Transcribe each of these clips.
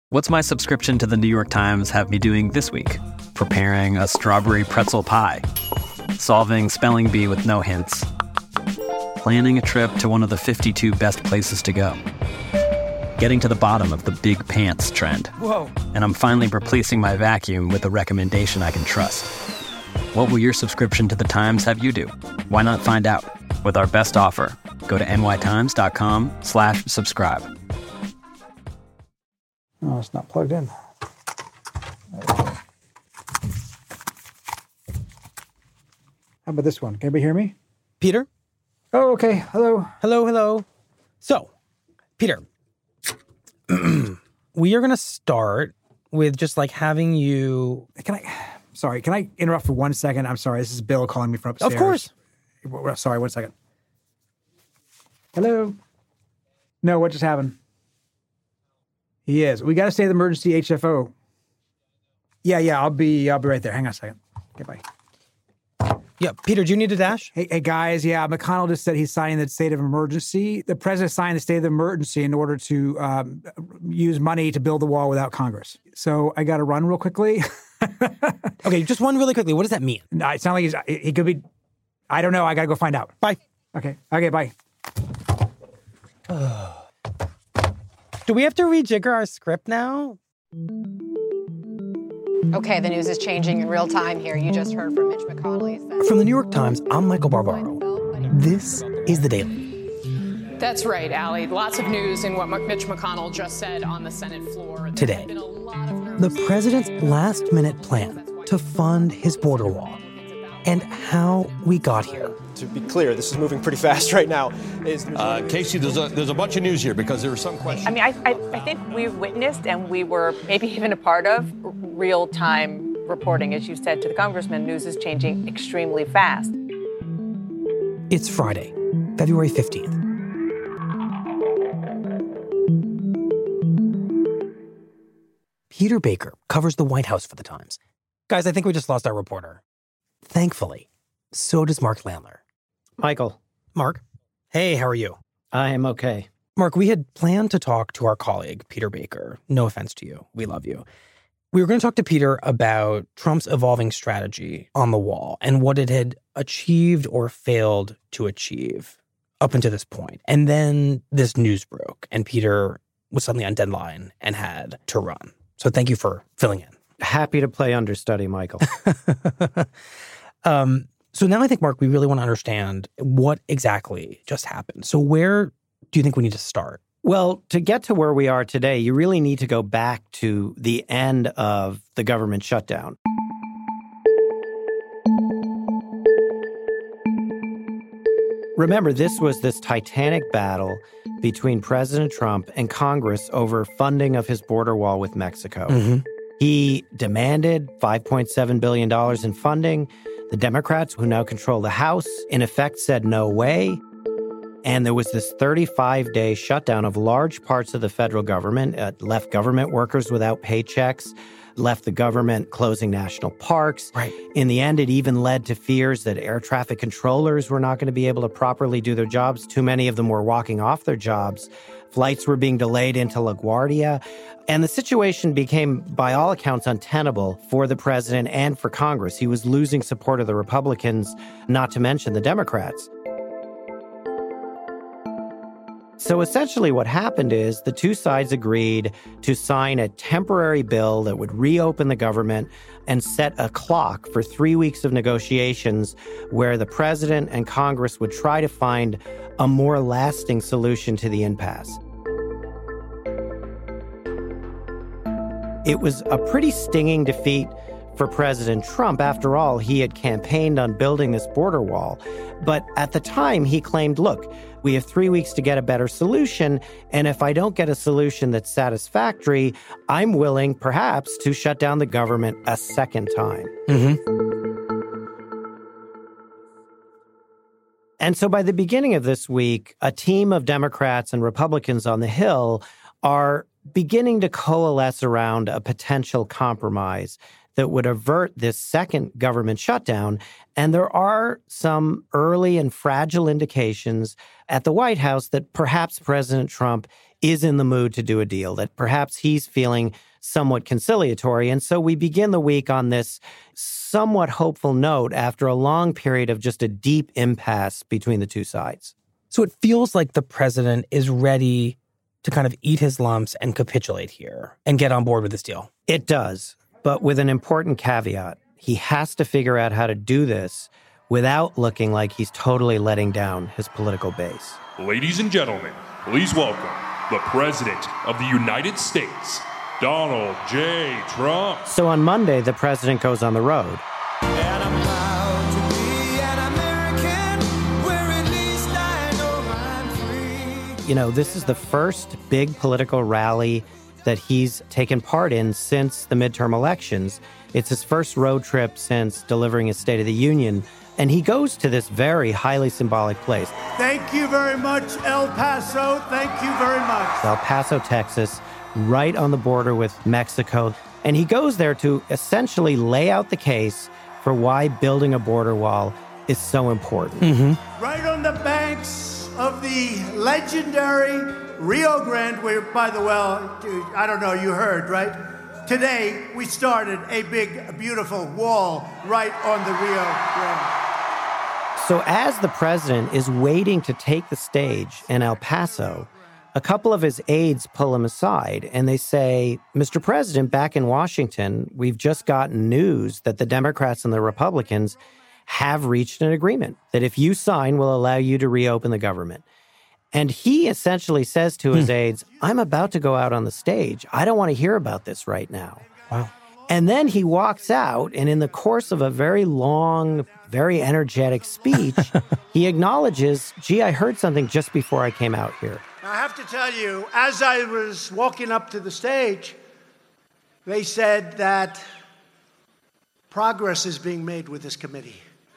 What's my subscription to the New York Times have me doing this week? Preparing a strawberry pretzel pie, solving spelling bee with no hints, planning a trip to one of the 52 best places to go, getting to the bottom of the big pants trend. Whoa. And I'm finally replacing my vacuum with a recommendation I can trust. What will your subscription to the Times have you do? Why not find out with our best offer? Go to nytimes.com/subscribe. Oh, it's not plugged in. How about this one? Can anybody hear me? Peter? Oh, okay. Hello. Hello. So, Peter, we are going to start with just like having you... Can I interrupt for 1 second? I'm sorry. This is Bill calling me from upstairs. Of course. Sorry, 1 second. Hello? No, what just happened? He is. We got to stay at the emergency HFO. Yeah, I'll be right there. Hang on a second. Okay, bye. Yeah, Peter, do you need a dash? Hey, guys. Yeah, McConnell just said he's signing the state of emergency. The president signed the state of emergency in order to use money to build the wall without Congress. So I got to run real quickly. Okay, just one really quickly. What does that mean? No, it sounds like he could be. I don't know. I got to go find out. Bye. Okay, bye. Do we have to rejigger our script now? Okay, the news is changing in real time here. You just heard from Mitch McConnell. From the New York Times, I'm Michael Barbaro. This is The Daily. That's right, Allie. Lots of news in what Mitch McConnell just said on the Senate floor. Today, the president's last-minute plan to fund his border wall and how we got here. To be clear, this is moving pretty fast right now. Casey, there's a bunch of news here because there are some questions. I mean, I think we've witnessed and we were maybe even a part of real-time reporting. As you said to the congressman, news is changing extremely fast. It's Friday, February 15th. Peter Baker covers the White House for the Times. Guys, I think we just lost our reporter. Thankfully, so does Mark Landler. Michael. Mark. Hey, how are you? I am okay. Mark, we had planned to talk to our colleague, Peter Baker. No offense to you. We love you. We were going to talk to Peter about Trump's evolving strategy on the wall and what it had achieved or failed to achieve up until this point. And then this news broke and Peter was suddenly on deadline and had to run. So thank you for filling in. Happy to play understudy, Michael. So now I think, Mark, we really want to understand what exactly just happened. So where do you think we need to start? Well, to get to where we are today, you really need to go back to the end of the government shutdown. Remember, this was this titanic battle between President Trump and Congress over funding of his border wall with Mexico. Mm-hmm. He demanded $5.7 billion in funding. The Democrats, who now control the House, in effect said no way. And there was this 35-day shutdown of large parts of the federal government. It left government workers without paychecks, left the government closing national parks. Right. In the end, it even led to fears that air traffic controllers were not going to be able to properly do their jobs. Too many of them were walking off their jobs. Flights were being delayed into LaGuardia. And the situation became, by all accounts, untenable for the president and for Congress. He was losing support of the Republicans, not to mention the Democrats. So essentially what happened is the two sides agreed to sign a temporary bill that would reopen the government and set a clock for 3 weeks of negotiations where the president and Congress would try to find a more lasting solution to the impasse. It was a pretty stinging defeat for President Trump. After all, he had campaigned on building this border wall. But at the time, he claimed, look, we have 3 weeks to get a better solution. And if I don't get a solution that's satisfactory, I'm willing, perhaps, to shut down the government a second time. Mm-hmm. And so by the beginning of this week, a team of Democrats and Republicans on the Hill are beginning to coalesce around a potential compromise that would avert this second government shutdown. And there are some early and fragile indications at the White House that perhaps President Trump is in the mood to do a deal, that perhaps he's feeling somewhat conciliatory. And so we begin the week on this somewhat hopeful note after a long period of just a deep impasse between the two sides. So it feels like the president is ready to kind of eat his lumps and capitulate here and get on board with this deal. It does, but with an important caveat. He has to figure out how to do this without looking like he's totally letting down his political base. Ladies and gentlemen, please welcome the President of the United States, Donald J. Trump. So on Monday, the president goes on the road. And I'm proud to be an American, where at least I know I'm free. You know, this is the first big political rally that he's taken part in since the midterm elections. It's his first road trip since delivering his State of the Union. And he goes to this very highly symbolic place. Thank you very much, El Paso. Thank you very much. El Paso, Texas, right on the border with Mexico. And he goes there to essentially lay out the case for why building a border wall is so important. Mm-hmm. Right on the banks of the legendary Rio Grande, where, by the way, I don't know, you heard, right? Today, we started a big, beautiful wall right on the Rio Grande. So as the president is waiting to take the stage in El Paso, a couple of his aides pull him aside and they say, Mr. President, back in Washington, we've just gotten news that the Democrats and the Republicans have reached an agreement that if you sign, will allow you to reopen the government. And he essentially says to his aides, I'm about to go out on the stage. I don't want to hear about this right now. Wow. And then he walks out, and in the course of a very long, very energetic speech, he acknowledges, gee, I heard something just before I came out here. Now, I have to tell you, as I was walking up to the stage, they said that progress is being made with this committee.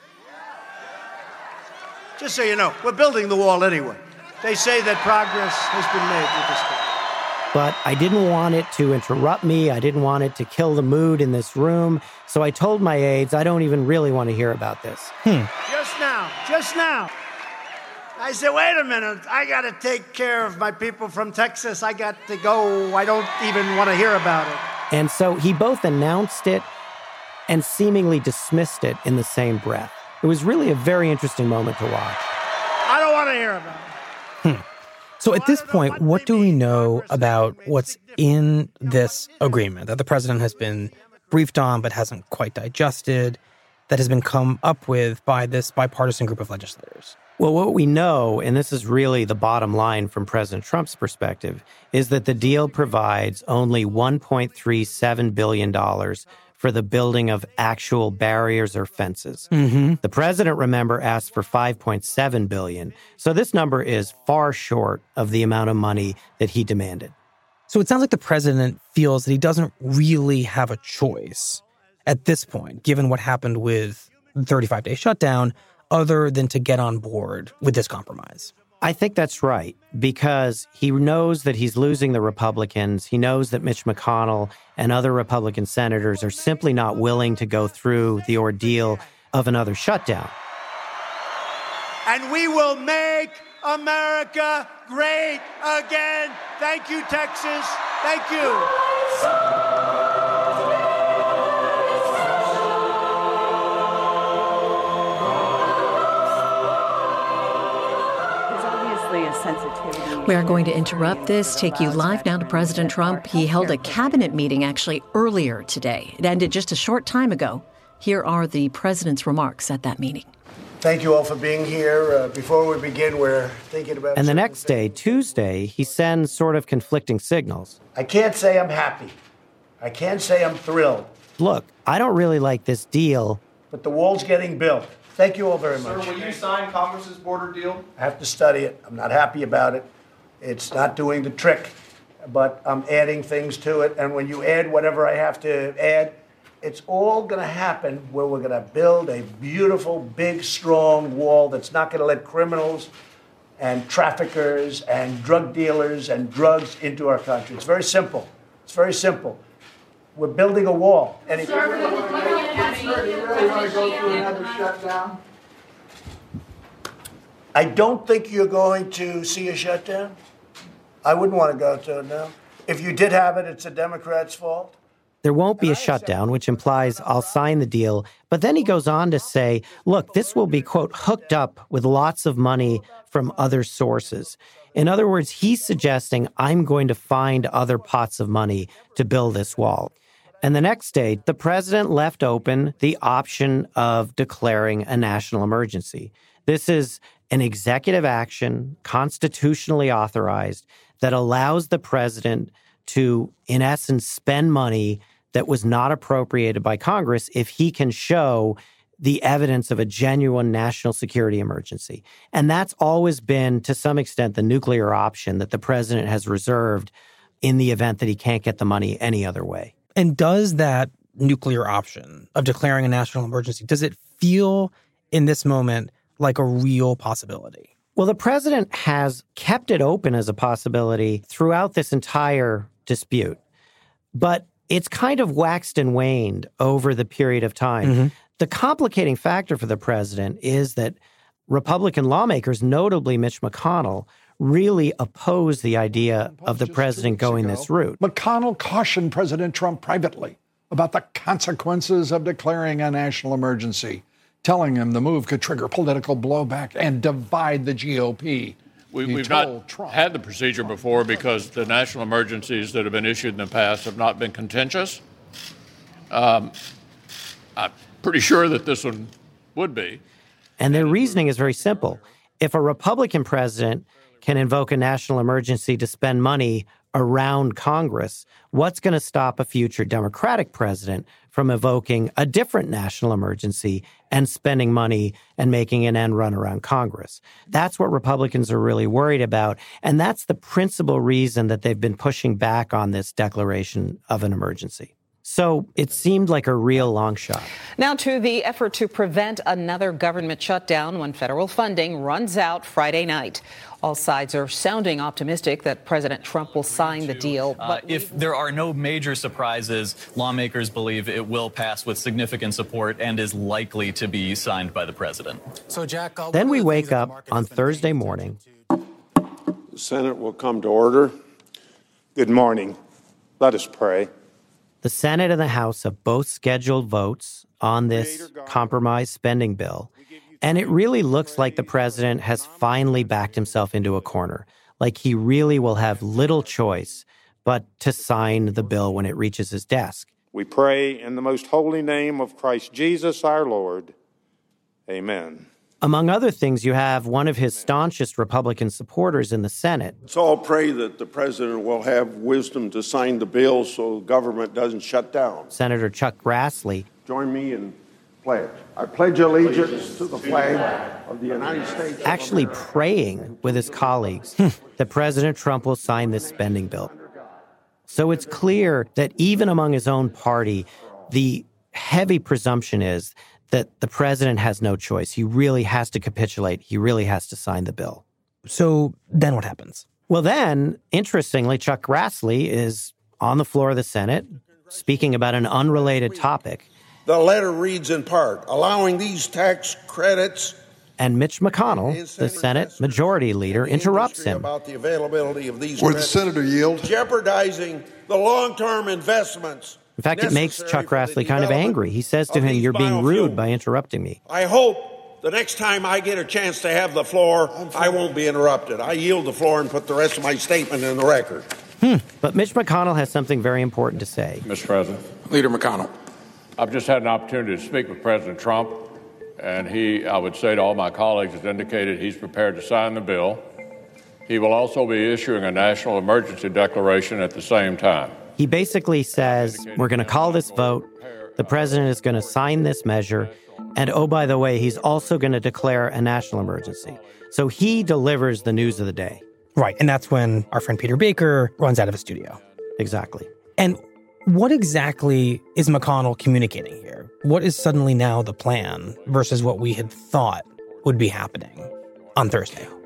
Just so you know, we're building the wall anyway. They say that progress has been made with this committee. But I didn't want it to interrupt me. I didn't want it to kill the mood in this room. So I told my aides, I don't even really want to hear about this. Just now. I said, wait a minute. I got to take care of my people from Texas. I got to go. I don't even want to hear about it. And so he both announced it and seemingly dismissed it in the same breath. It was really a very interesting moment to watch. I don't want to hear about it. So at this point, what do we know about what's in this agreement that the president has been briefed on but hasn't quite digested, that has been come up with by this bipartisan group of legislators? Well, what we know, and this is really the bottom line from President Trump's perspective, is that the deal provides only $1.37 billion for the building of actual barriers or fences. Mm-hmm. The president, remember, asked for $5.7 billion. So this number is far short of the amount of money that he demanded. So it sounds like the president feels that he doesn't really have a choice at this point, given what happened with the 35-day shutdown, other than to get on board with this compromise. I think that's right, because he knows that he's losing the Republicans. He knows that Mitch McConnell and other Republican senators are simply not willing to go through the ordeal of another shutdown. And we will make America great again. Thank you, Texas. Thank you. We are going to interrupt this, take you live now to President Trump. He held a cabinet meeting actually earlier today. It ended just a short time ago. Here are the president's remarks at that meeting. Thank you all for being here. Before we begin, we're thinking about... And the next day, Tuesday, he sends sort of conflicting signals. I can't say I'm happy. I can't say I'm thrilled. Look, I don't really like this deal. But the wall's getting built. Thank you all very much. Sir, will you sign Congress's border deal? I have to study it. I'm not happy about it. It's not doing the trick, but I'm adding things to it. And when you add whatever I have to add, it's all going to happen where we're going to build a beautiful, big, strong wall that's not going to let criminals and traffickers and drug dealers and drugs into our country. It's very simple. It's very simple. We're building a wall. Sir, do you really want to go through another shutdown? I don't think you're going to see a shutdown. I wouldn't want to go to it now. If you did have it, it's a Democrat's fault. There won't be a shutdown, which implies I'll sign the deal. But then he goes on to say, look, this will be, quote, hooked up with lots of money from other sources. In other words, he's suggesting I'm going to find other pots of money to build this wall. And the next day, the president left open the option of declaring a national emergency. This is an executive action, constitutionally authorized, that allows the president to, in essence, spend money that was not appropriated by Congress if he can show the evidence of a genuine national security emergency. And that's always been, to some extent, the nuclear option that the president has reserved in the event that he can't get the money any other way. And does that nuclear option of declaring a national emergency, does it feel in this moment like a real possibility? Well, the president has kept it open as a possibility throughout this entire dispute. But it's kind of waxed and waned over the period of time. Mm-hmm. The complicating factor for the president is that Republican lawmakers, notably Mitch McConnell, really oppose the idea of the president going this route. McConnell cautioned President Trump privately about the consequences of declaring a national emergency, telling him the move could trigger political blowback and divide the GOP. We've not had the procedure before because the national emergencies that have been issued in the past have not been contentious. I'm pretty sure that this one would be. And their reasoning is very simple. If a Republican president can invoke a national emergency to spend money around Congress, what's going to stop a future Democratic president from evoking a different national emergency and spending money and making an end run around Congress? That's what Republicans are really worried about. And that's the principal reason that they've been pushing back on this declaration of an emergency. So it seemed like a real long shot. Now to the effort to prevent another government shutdown when federal funding runs out Friday night. All sides are sounding optimistic that President Trump will sign the deal. But if there are no major surprises, lawmakers believe it will pass with significant support and is likely to be signed by the president. So, Jack, then we wake up on Thursday morning. The Senate will come to order. Good morning. Let us pray. The Senate and the House have both scheduled votes on this compromise spending bill. And it really looks like the president has finally backed himself into a corner, like he really will have little choice but to sign the bill when it reaches his desk. We pray in the most holy name of Christ Jesus our Lord. Amen. Among other things, you have one of his staunchest Republican supporters in the Senate. So I'll pray that the president will have wisdom to sign the bill so government doesn't shut down. Senator Chuck Grassley. Join me in pledge. I pledge allegiance to the flag of the United States. Actually praying with his colleagues that President Trump will sign this spending bill. So it's clear that even among his own party, the heavy presumption is that the president has no choice. He really has to capitulate. He really has to sign the bill. So then what happens? Well, then, interestingly, Chuck Grassley is on the floor of the Senate speaking about an unrelated topic. The letter reads in part, allowing these tax credits. And Mitch McConnell, the Senate Majority Leader, interrupts him. About the availability of these Would the senator yield? Jeopardizing the long-term investments. In fact, it makes Chuck Grassley kind of angry. He says to him, "You're being rude by interrupting me." I hope the next time I get a chance to have the floor, I won't be interrupted. I yield the floor and put the rest of my statement in the record. But Mitch McConnell has something very important to say. Mr. President. Leader McConnell. I've just had an opportunity to speak with President Trump, and he, I would say to all my colleagues, has indicated he's prepared to sign the bill. He will also be issuing a national emergency declaration at the same time. He basically says, we're going to call this vote, the president is going to sign this measure, and oh, by the way, he's also going to declare a national emergency. So he delivers the news of the day. Right, and that's when our friend Peter Baker runs out of the studio. Exactly. And what exactly is McConnell communicating here? What is suddenly now the plan versus what we had thought would be happening on Thursday?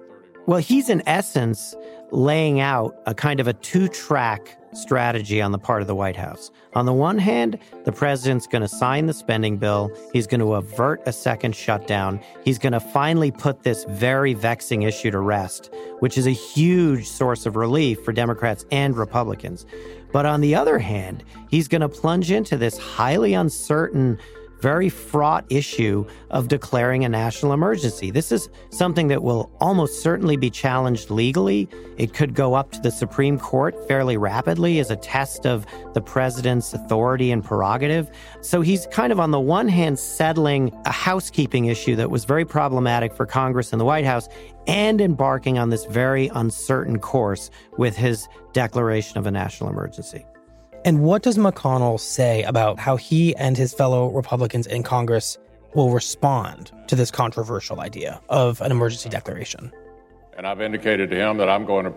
Well, he's in essence laying out a kind of a two-track strategy on the part of the White House. On the one hand, the president's going to sign the spending bill. He's going to avert a second shutdown. He's going to finally put this very vexing issue to rest, which is a huge source of relief for Democrats and Republicans. But on the other hand, he's going to plunge into this highly uncertain, very fraught issue of declaring a national emergency. This is something that will almost certainly be challenged legally. It could go up to the Supreme Court fairly rapidly as a test of the president's authority and prerogative. So he's kind of on the one hand settling a housekeeping issue that was very problematic for Congress and the White House, and embarking on this very uncertain course with his declaration of a national emergency. And what does McConnell say about how he and his fellow Republicans in Congress will respond to this controversial idea of an emergency declaration? And I've indicated to him that I'm going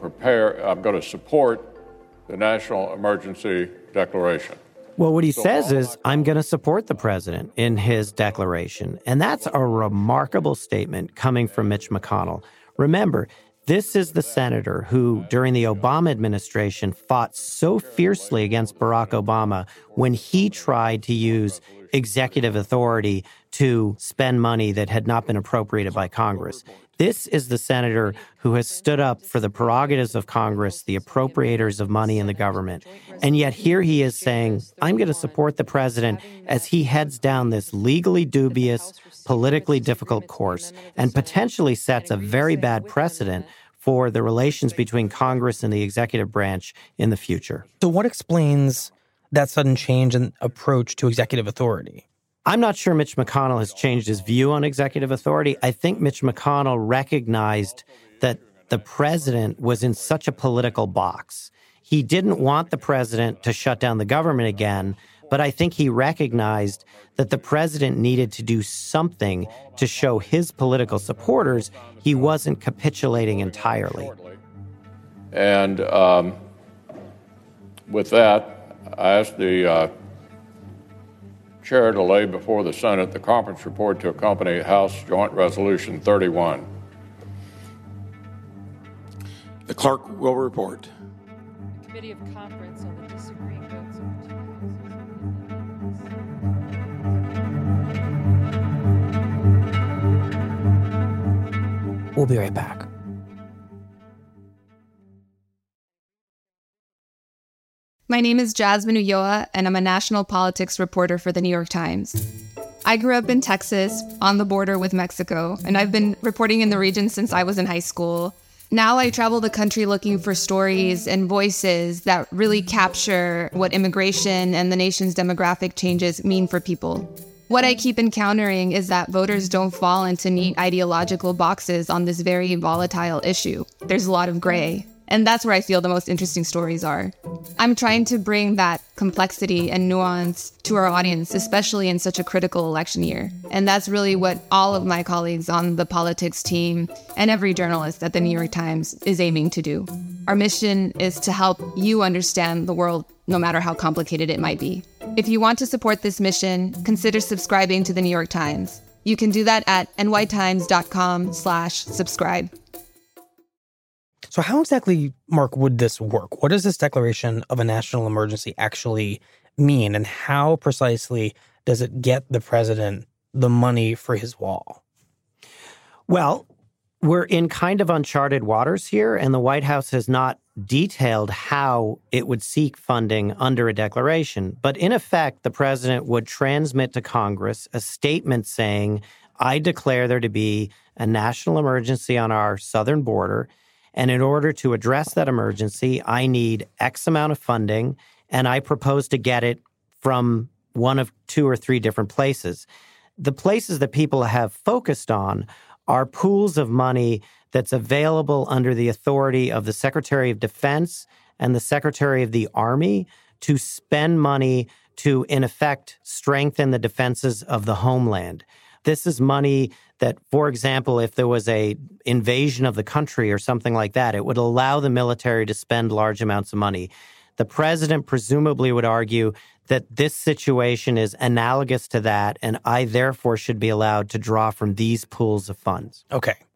to support the national emergency declaration. Well, what he says is, I'm going to support the president in his declaration. And that's a remarkable statement coming from Mitch McConnell. Remember, this is the senator who, during the Obama administration, fought so fiercely against Barack Obama when he tried to use executive authority to spend money that had not been appropriated by Congress. This is the senator who has stood up for the prerogatives of Congress, the appropriators of money in the government. And yet here he is saying, I'm going to support the president as he heads down this legally dubious, politically difficult course and potentially sets a very bad precedent for the relations between Congress and the executive branch in the future. So what explains that sudden change in approach to executive authority? I'm not sure Mitch McConnell has changed his view on executive authority. I think Mitch McConnell recognized that the president was in such a political box. He didn't want the president to shut down the government again, but I think he recognized that the president needed to do something to show his political supporters he wasn't capitulating entirely. And with that, I asked the chair to lay before the Senate the conference report to accompany House Joint Resolution 31. The clerk will report. Committee of Conference on the disagreeing votes. We'll be right back. My name is Jasmine Ulloa, and I'm a national politics reporter for The New York Times. I grew up in Texas, on the border with Mexico, and I've been reporting in the region since I was in high school. Now I travel the country looking for stories and voices that really capture what immigration and the nation's demographic changes mean for people. What I keep encountering is that voters don't fall into neat ideological boxes on this very volatile issue. There's a lot of gray. And that's where I feel the most interesting stories are. I'm trying to bring that complexity and nuance to our audience, especially in such a critical election year. And that's really what all of my colleagues on the politics team and every journalist at the New York Times is aiming to do. Our mission is to help you understand the world, no matter how complicated it might be. If you want to support this mission, consider subscribing to the New York Times. You can do that at nytimes.com/subscribe. So how exactly, Mark, would this work? What does this declaration of a national emergency actually mean? And how precisely does it get the president the money for his wall? Well, we're in kind of uncharted waters here, and the White House has not detailed how it would seek funding under a declaration. But in effect, the president would transmit to Congress a statement saying, I declare there to be a national emergency on our southern border. And in order to address that emergency, I need X amount of funding, and I propose to get it from one of two or three different places. The places that people have focused on are pools of money that's available under the authority of the Secretary of Defense and the Secretary of the Army to spend money to, in effect, strengthen the defenses of the homeland. This is money that, for example, if there was a invasion of the country or something like that, it would allow the military to spend large amounts of money. The president presumably would argue that this situation is analogous to that, and I therefore should be allowed to draw from these pools of funds. Okay.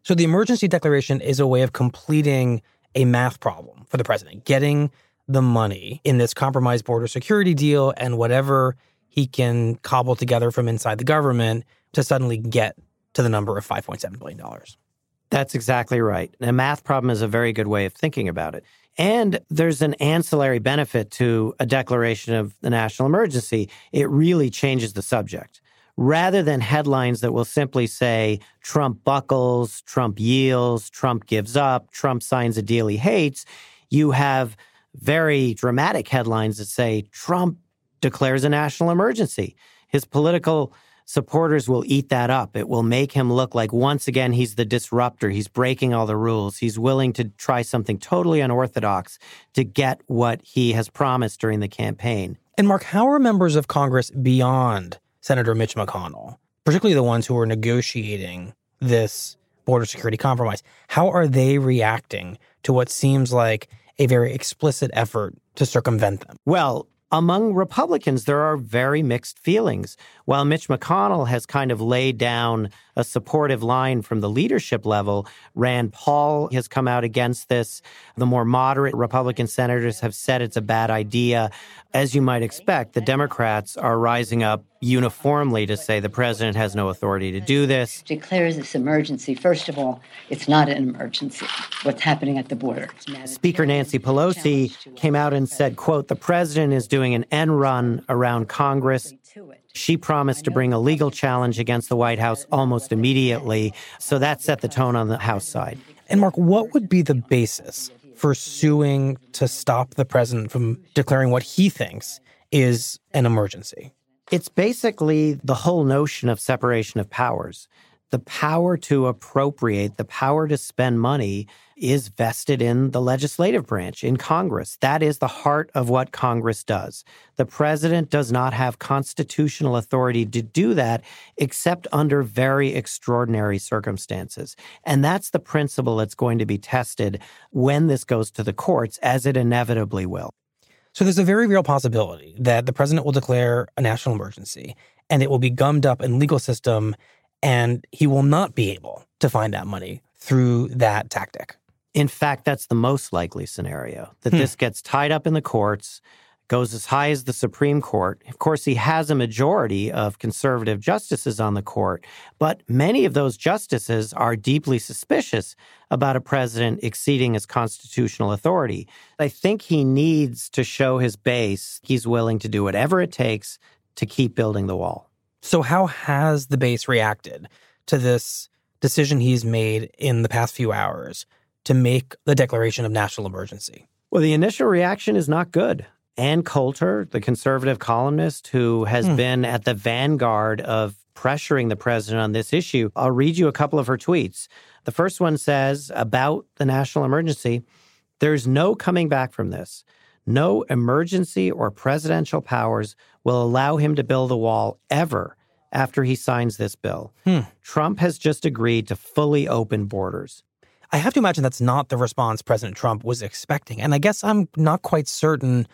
So the emergency declaration is a way of completing a math problem for the president, getting the money in this compromised border security deal and whatever he can cobble together from inside the government to suddenly get to the number of $5.7 billion. That's exactly right. A math problem is a very good way of thinking about it. And there's an ancillary benefit to a declaration of the national emergency. It really changes the subject. Rather than headlines that will simply say, Trump buckles, Trump yields, Trump gives up, Trump signs a deal he hates, you have very dramatic headlines that say, Trump declares a national emergency. His political supporters will eat that up. It will make him look like, once again, he's the disruptor. He's breaking all the rules. He's willing to try something totally unorthodox to get what he has promised during the campaign. And Mark, how are members of Congress beyond Senator Mitch McConnell, particularly the ones who are negotiating this border security compromise, how are they reacting to what seems like a very explicit effort to circumvent them? Well, among Republicans, there are very mixed feelings. While Mitch McConnell has kind of laid down a supportive line from the leadership level, Rand Paul has come out against this. The more moderate Republican senators have said it's a bad idea. As you might expect, the Democrats are rising up uniformly to say the president has no authority to do this. Declares this emergency. First of all, it's not an emergency, what's happening at the border. Speaker Nancy Pelosi came out and said, quote, the president is doing an end run around Congress. She promised to bring a legal challenge against the White House almost immediately. So that set the tone on the House side. And Mark, what would be the basis for suing to stop the president from declaring what he thinks is an emergency? It's basically the whole notion of separation of powers. The power to appropriate, the power to spend money is vested in the legislative branch, in Congress. That is the heart of what Congress does. The president does not have constitutional authority to do that except under very extraordinary circumstances. And that's the principle that's going to be tested when this goes to the courts, as it inevitably will. So there's a very real possibility that the president will declare a national emergency and it will be gummed up in the legal system and he will not be able to find that money through that tactic. In fact, that's the most likely scenario, that this gets tied up in the courts, goes as high as the Supreme Court. Of course, he has a majority of conservative justices on the court, but many of those justices are deeply suspicious about a president exceeding his constitutional authority. I think he needs to show his base he's willing to do whatever it takes to keep building the wall. So how has the base reacted to this decision he's made in the past few hours to make the declaration of national emergency? Well, the initial reaction is not good. Ann Coulter, the conservative columnist who has been at the vanguard of pressuring the president on this issue, I'll read you a couple of her tweets. The first one says about the national emergency, there's no coming back from this. No emergency or presidential powers will allow him to build a wall ever after he signs this bill. Trump has just agreed to fully open borders. I have to imagine that's not the response President Trump was expecting. And I guess I'm not quite certain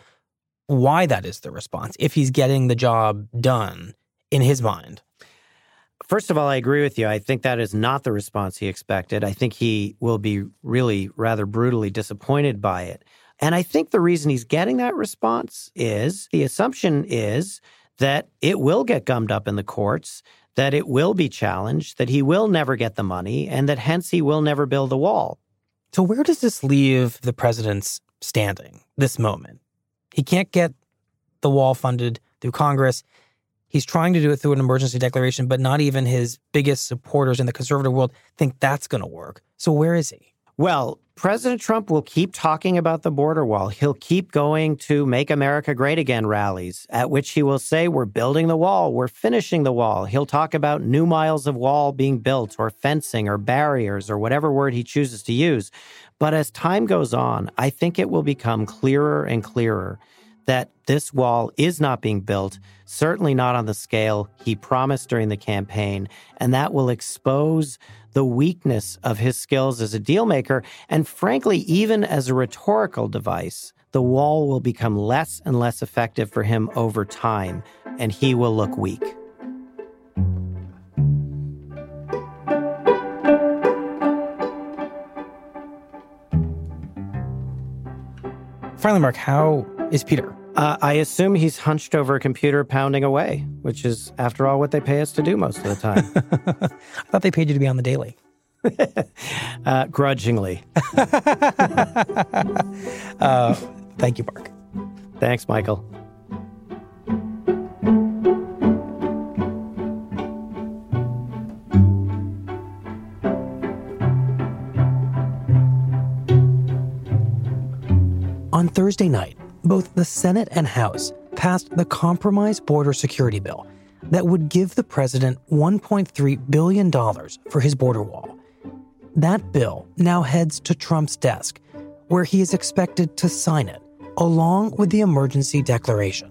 why that is the response, if he's getting the job done in his mind. First of all, I agree with you. I think that is not the response he expected. I think he will be really rather brutally disappointed by it. And I think the reason he's getting that response is the assumption is that it will get gummed up in the courts, that it will be challenged, that he will never get the money, and that hence he will never build the wall. So where does this leave the president's standing, this moment? He can't get the wall funded through Congress. He's trying to do it through an emergency declaration, but not even his biggest supporters in the conservative world think that's going to work. So where is he? Well, President Trump will keep talking about the border wall. He'll keep going to Make America Great Again rallies, at which he will say, we're building the wall, we're finishing the wall. He'll talk about new miles of wall being built or fencing or barriers or whatever word he chooses to use. But as time goes on, I think it will become clearer and clearer that this wall is not being built, certainly not on the scale he promised during the campaign, and that will expose the weakness of his skills as a deal maker, and frankly, even as a rhetorical device. The wall will become less and less effective for him over time, and he will look weak. Finally, Mark, how is Peter? I assume he's hunched over a computer pounding away, which is, after all, what they pay us to do most of the time. I thought they paid you to be on the Daily. Grudgingly. Thank you, Mark. Thanks, Michael. On Thursday night, both the Senate and House passed the Compromise Border Security Bill that would give the president $1.3 billion for his border wall. That bill now heads to Trump's desk, where he is expected to sign it, along with the emergency declaration.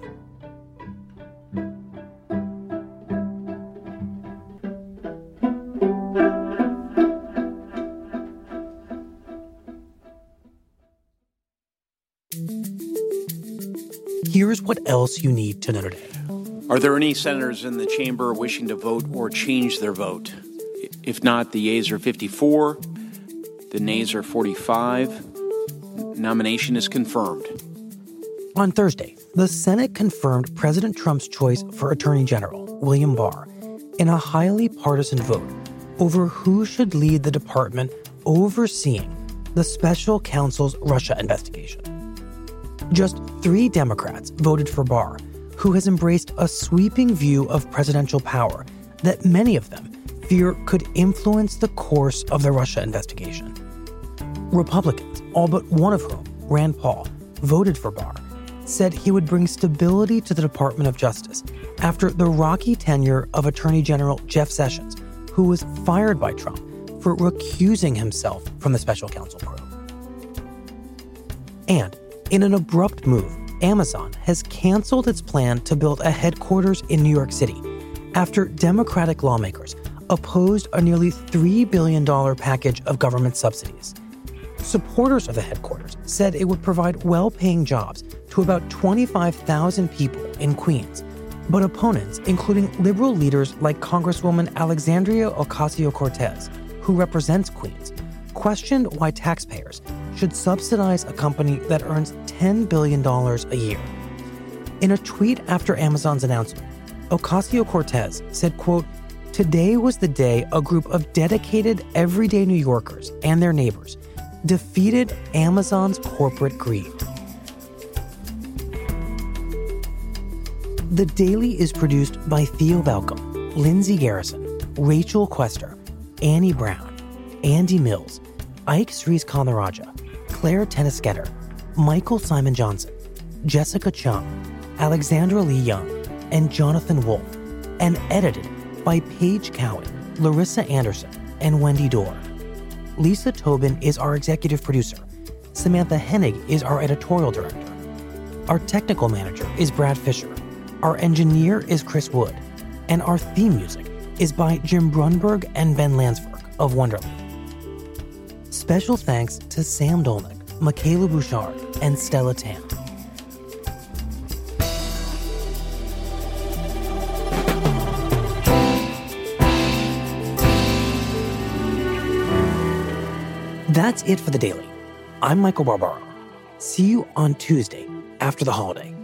Here's what else you need to know today. Are there any senators in the chamber wishing to vote or change their vote? If not, the yeas are 54, the nays are 45. Nomination is confirmed. On Thursday, the Senate confirmed President Trump's choice for Attorney General, William Barr, in a highly partisan vote over who should lead the department overseeing the special counsel's Russia investigation. Just 3 Democrats voted for Barr, who has embraced a sweeping view of presidential power that many of them fear could influence the course of the Russia investigation. Republicans, all but one of whom, Rand Paul, voted for Barr, said he would bring stability to the Department of Justice after the rocky tenure of Attorney General Jeff Sessions, who was fired by Trump for recusing himself from the special counsel probe. And in an abrupt move, Amazon has canceled its plan to build a headquarters in New York City after Democratic lawmakers opposed a nearly $3 billion package of government subsidies. Supporters of the headquarters said it would provide well-paying jobs to about 25,000 people in Queens. But opponents, including liberal leaders like Congresswoman Alexandria Ocasio-Cortez, who represents Queens, questioned why taxpayers should subsidize a company that earns $10 billion a year. In a tweet after Amazon's announcement, Ocasio-Cortez said, quote, "Today was the day a group of dedicated, everyday New Yorkers and their neighbors defeated Amazon's corporate greed." The Daily is produced by Theo Balcom, Lindsay Garrison, Rachel Quester, Annie Brown, Andy Mills, Ike Sries-Kanaraja, Claire Tennisketter, Michael Simon Johnson, Jessica Chung, Alexandra Lee Young, and Jonathan Wolf, and edited by Paige Cowan, Larissa Anderson, and Wendy Dorr. Lisa Tobin is our executive producer. Samantha Hennig is our editorial director. Our technical manager is Brad Fisher. Our engineer is Chris Wood. And our theme music is by Jim Brunberg and Ben Landsberg of Wonderland. Special thanks to Sam Dolnick, Michaela Bouchard, and Stella Tam. That's it for The Daily. I'm Michael Barbaro. See you on Tuesday after the holiday.